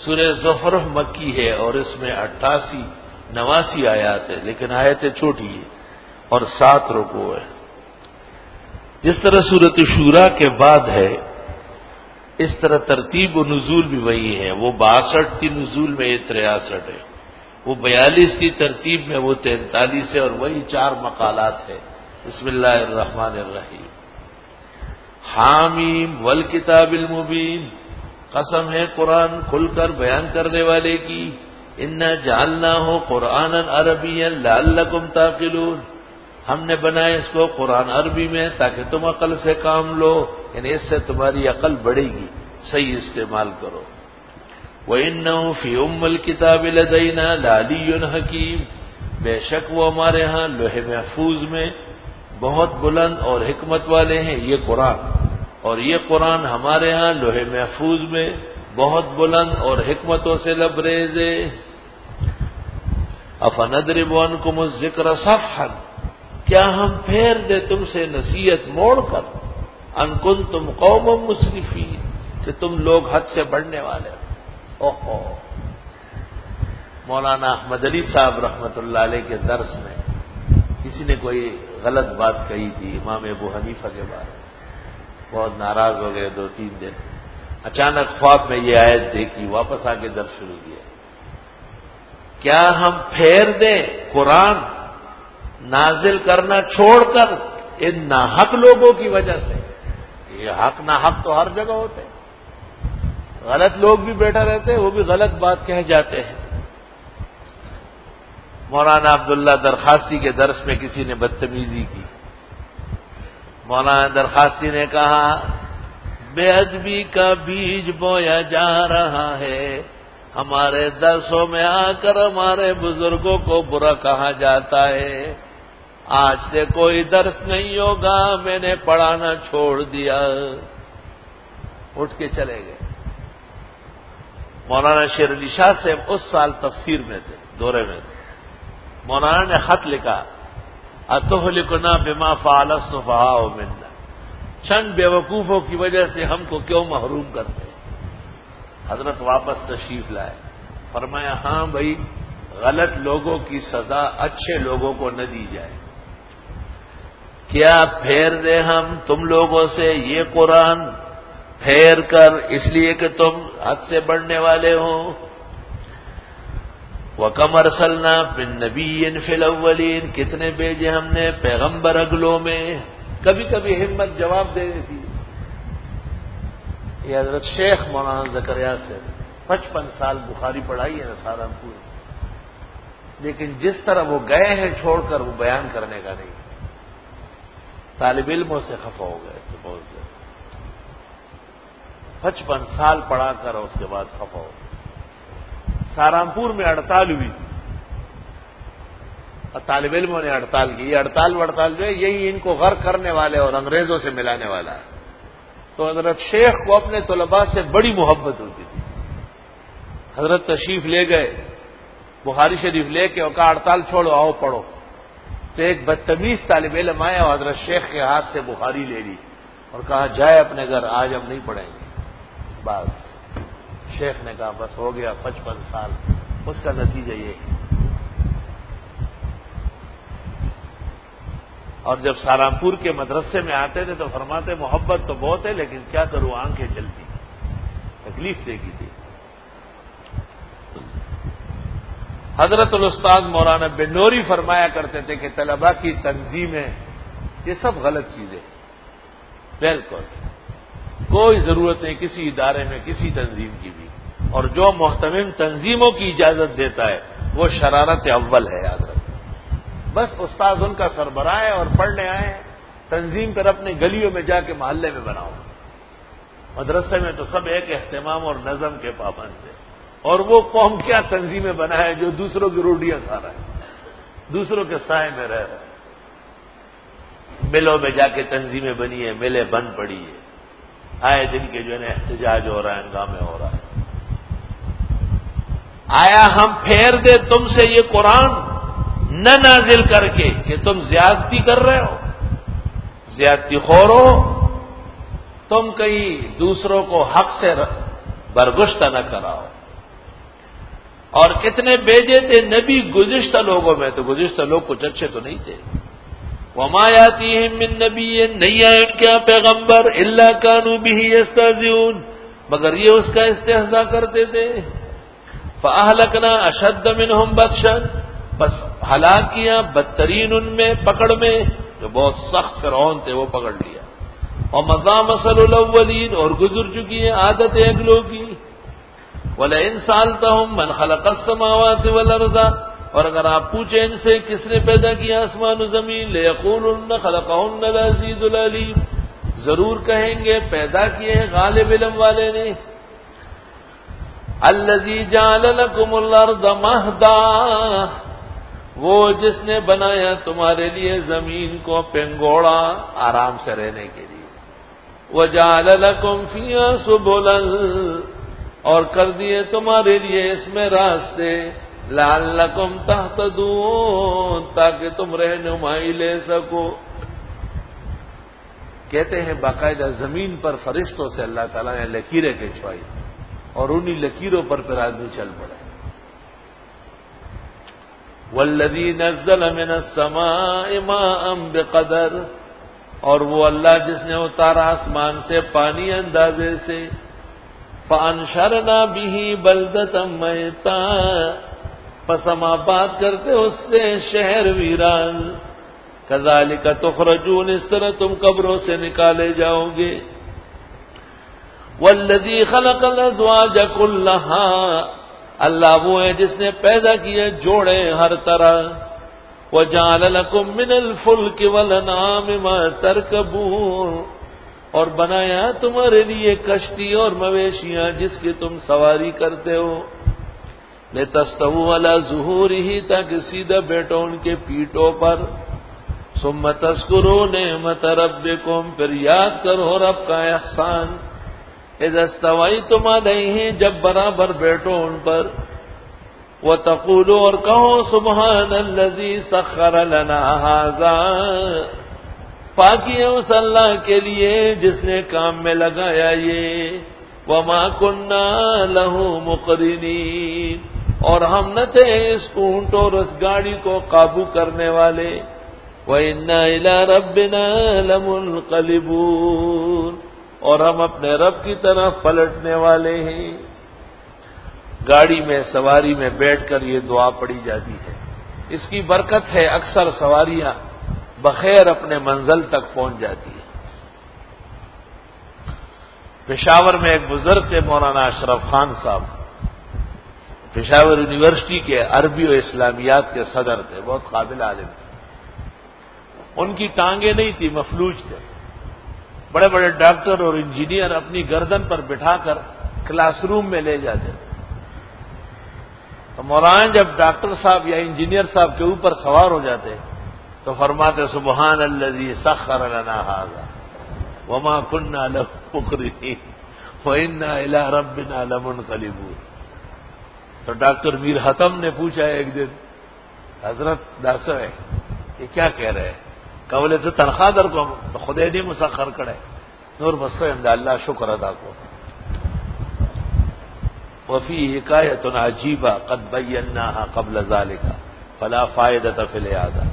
سورہ زخرف مکی ہے اور اس میں 88-89 آیات ہے، لیکن آیتیں چھوٹی ہے اور 7 رکوع ہے۔ جس طرح سورۃ شورا کے بعد ہے اس طرح ترتیب و نزول بھی وہی ہے، وہ 62 تھی نزول میں، یہ 63 ہے، وہ 42 تھی ترتیب میں، وہ 43 ہے، اور وہی 4 مقالات ہے۔ بسم اللہ الرحمن الرحیم۔ حامیم والکتاب المبین، قسم ہے قرآن کھل کر بیان کرنے والے کی، انا جعلناہ قرآنا عربیا لعلکم تعقلون، ہم نے بنایا اس کو قرآن عربی میں تاکہ تم عقل سے کام لو، یعنی اس سے تمہاری عقل بڑھے گی، صحیح استعمال کرو۔ وَإِنَّهُ فِي أُمِّ الْكِتَابِ لَدَيْنَا لَعَلِيٌّ حَكِيمٌ، بے شک وہ ہمارے ہاں لوح محفوظ میں بہت بلند اور حکمت والے ہیں، یہ قرآن، اور یہ قرآن ہمارے ہاں لوح محفوظ میں بہت بلند اور حکمتوں سے لبریز ہے۔ أَفَنَضْرِبُ عَنْكُمُ الذِّكْرَ صَفْحًا، کیا ہم پھیر دے تم سے نصیحت موڑ کر، ان کنتم قوم مسرفین، کہ تم لوگ حد سے بڑھنے والے ہو۔ اوہو، مولانا احمد علی صاحب رحمت اللہ علیہ کے درس میں کسی نے کوئی غلط بات کہی تھی امام ابو حنیفہ کے بارے میں، بہت ناراض ہو گئے 2-3 دن، اچانک خواب میں یہ آیت دیکھی، واپس آ کے درس شروع کیا، کیا ہم پھیر دیں قرآن نازل کرنا چھوڑ کر ان ناحق لوگوں کی وجہ سے؟ یہ حق ناحق تو ہر جگہ ہوتے، غلط لوگ بھی بیٹھا رہتے، وہ بھی غلط بات کہہ جاتے ہیں۔ مولانا عبداللہ درخاستی کے درس میں کسی نے بدتمیزی کی، مولانا درخاستی نے کہا بے ادبی کا بیج بویا جا رہا ہے، ہمارے درسوں میں آ کر ہمارے بزرگوں کو برا کہا جاتا ہے، آج سے کوئی درس نہیں ہوگا، میں نے پڑھانا چھوڑ دیا، اٹھ کے چلے گئے۔ مولانا شیر علی شاہ سے اس سال تفسیر میں تھے، دورے میں تھے، مولانا نے خط لکھا اتہلکنا بما فعل السفہاء منا، چند بیوقوفوں کی وجہ سے ہم کو کیوں محروم کرتے ہیں؟ حضرت واپس تشریف لائے، فرمایا ہاں بھائی، غلط لوگوں کی سزا اچھے لوگوں کو نہ دی جائے، کیا پھیر دے ہم تم لوگوں سے یہ قرآن پھیر کر، اس لیے کہ تم حد سے بڑھنے والے ہو۔ وَكَمْ أَرْسَلْنَا مِن نَّبِيٍّ فِي الْأَوَّلِينَ، کتنے بھیجے ہم نے پیغمبر اگلوں میں، کبھی کبھی ہمت جواب دے دیتی۔ یہ حضرت شیخ مولانا زکریا سے 55 سال بخاری پڑھائی ہے نا سہارنپور، لیکن جس طرح وہ گئے ہیں چھوڑ کر، وہ بیان کرنے کا نہیں، طالب علموں سے خفا ہو گئے تھے بہت زیادہ، 55 سال پڑھا کر اس کے بعد خفا ہو گئے۔ سہارنپور میں ہڑتال ہوئی تھی اور طالب علموں نے ہڑتال کی، یہ ہڑتال جو ہے یہی ان کو غرق کرنے والے اور انگریزوں سے ملانے والا ہے۔ تو حضرت شیخ کو اپنے طلباء سے بڑی محبت ہوتی تھی، حضرت تشریف لے گئے، بخاری شریف لے کے اور کہا ہڑتال چھوڑو، آؤ پڑھو، تو ایک بدتمیز طالب علم آیا اور حضرت شیخ کے ہاتھ سے بخاری لے لی اور کہا جائے اپنے گھر، آج ہم نہیں پڑھیں گے۔ بس شیخ نے کہا بس ہو گیا، 55 سال، اس کا نتیجہ یہ ہے۔ اور جب سہارنپور کے مدرسے میں آتے تھے تو فرماتے محبت تو بہت ہے لیکن کیا کروں، آنکھیں چلتی، تکلیف دے گی تھی۔ حضرت الاستاذ مولانا بنوری فرمایا کرتے تھے کہ طلباء کی تنظیمیں یہ سب غلط چیزیں، بالکل کوئی ضرورت نہیں کسی ادارے میں کسی تنظیم کی بھی، اور جو محتمم تنظیموں کی اجازت دیتا ہے وہ شرارت اول ہے، یاد رکھیں۔ بس استاد ان کا سربراہ ہے اور پڑھنے آئے ہیں، تنظیم پر اپنے گلیوں میں جا کے محلے میں بناؤ، مدرسے میں تو سب ایک اہتمام اور نظم کے پابند تھے، اور وہ قوم کیا تنظیمیں بنائے جو دوسروں کی روٹیاں کھا رہا ہے، دوسروں کے سائے میں رہ رہا ہے۔ ملوں میں جا کے تنظیمیں بنی ہیں، ملیں بند پڑی ہے، آئے دن کے جو ہے نا احتجاج ہو رہا ہے، ہنگامے ہو رہا ہے۔ آیا ہم پھیر دے تم سے یہ قرآن نہ نازل کر کے کہ تم زیادتی کر رہے ہو، زیادتی خور ہو، تم کہیں دوسروں کو حق سے برگشتہ نہ کراؤ، اور کتنے بھیجے تھے نبی گزشتہ لوگوں میں، تو گزشتہ لوگ کچھ اچھے تو نہیں تھے. وما یاتیہم من نبی، نہیں آئے ان کے پیغمبر الا کانوا بہ یستہزئون، مگر یہ اس کا استہزاء کرتے تھے. فاہلکنا اشد منہم بطشا، بس ہلاک کیا بدترین ان میں پکڑ میں، جو بہت سخت فرعون تھے وہ پکڑ لیا. اور مضى مثل الاولین، اور گزر چکی ہے عادت اگلوں کی. وَلَئِن سَأَلْتَهُمْ مَنْ خَلَقَ السَّمَاوَاتِ وَالْأَرْضَ، اور اگر آپ پوچھیں ان سے کس نے پیدا کیا آسمان و زمین، لَيَقُولُنَّ خَلَقَهُنَّ الْعَزِيزُ الْعَلِيمُ، ضرور کہیں گے پیدا کیے ہیں غالب علم والے نے. الَّذِي جَعَلَ لَكُمُ الْأَرْضَ مَهْدًا، وہ جس نے بنایا تمہارے لیے زمین کو پنگوڑا آرام سے رہنے کے لیے. وَجَعَلَ لَكُمْ فِيهَا سُبُلًا، اور کر دیے تمہارے لیے اس میں راستے، لعلکم تہتدون، تاکہ تم رہنمائی لے سکو. کہتے ہیں باقاعدہ زمین پر فرشتوں سے اللہ تعالیٰ نے لکیریں کھنچوائی، اور انہی لکیروں پر پھر آدمی چل پڑے. والذی نزل من السماء ماء بقدر، اور وہ اللہ جس نے اتارا آسمان سے پانی اندازے سے. فَأَنشَرْنَا بِهِ بَلْدَةً مَيْتًا، پس ہم آباد کرتے اس سے شہر ویران. كَذَلِكَ تُخْرَجُونَ، اس طرح تم قبروں سے نکالے جاؤ گے. وَالَّذِي خَلَقَ الْأَزْوَاجَ كُلَّهَا، اللہ وہ ہے جس نے پیدا کیے جوڑے ہر طرح. وَجَعَلَ لَكُم مِّنَ الْفُلْكِ وَالْأَنْعَامِ مَا تَرْكَبُونَ، اور بنایا تمہارے لیے کشتی اور مویشیاں جس کی تم سواری کرتے ہو. لِتَسْتَوُوا عَلَى ظُهُورِهِ، تاکہ سیدھا بیٹھو ان کے پیٹوں پر. ثُمَّ تَذْكُرُوا نِعْمَتَ رَبِّكُمْ، پھر یاد کرو رب کا احسان. اِذَا اسْتَوَيْتُمْ عَلَيْهِ، جب برابر بیٹھو ان پر. وَتَقُولُوا، اور کہو سبحان الذی سخر لنا ھذا، پاکی ہے اس اللہ کے لیے جس نے کام میں لگایا یہ. وما كنا له مقرنین، اور ہم نہ تھے اس اونٹ اور اس گاڑی کو قابو کرنے والے. وَإِنَّا إِلَىٰ رَبِّنَا لَمُنْقَلِبُونَ، اور ہم اپنے رب کی طرف پلٹنے والے ہیں. گاڑی میں سواری میں بیٹھ کر یہ دعا پڑھی جاتی ہے. اس کی برکت ہے اکثر سواریاں بخیر اپنے منزل تک پہنچ جاتی ہے. پشاور میں ایک بزرگ تھے مولانا اشرف خان صاحب، پشاور یونیورسٹی کے عربی و اسلامیات کے صدر تھے، بہت قابل عالم تھے. ان کی ٹانگیں نہیں تھی، مفلوج تھے. بڑے بڑے ڈاکٹر اور انجینئر اپنی گردن پر بٹھا کر کلاس روم میں لے جاتے تھے. تو مولانا جب ڈاکٹر صاحب یا انجینئر صاحب کے اوپر سوار ہو جاتے تو فرماتے سبحان الذی سخر لنا ھذا وما كنا له مقرنین وإنا إلى ربنا لمنقلبون. تو ڈاکٹر میر حتم نے پوچھا ایک دن، حضرت داسو ہے یہ کیا کہہ رہے ہیں؟ کولے تو تنخواہ در کو تو خدای نہیں مسخر کرے نور بس اللہ شکر ادا کو. وفی حکایت عجیبہ قد بیناها قبل ذلك فلا فائدۃ فی الاعادہ.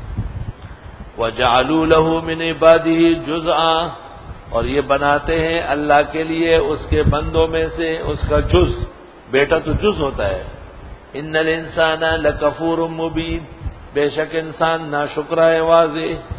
وجعلوا له من عباده جزءا، اور یہ بناتے ہیں اللہ کے لیے اس کے بندوں میں سے اس کا جز. بیٹا تو جز ہوتا ہے. ان الانسان لکفور مبین، بے شک انسان ناشکرہ ہے واضح.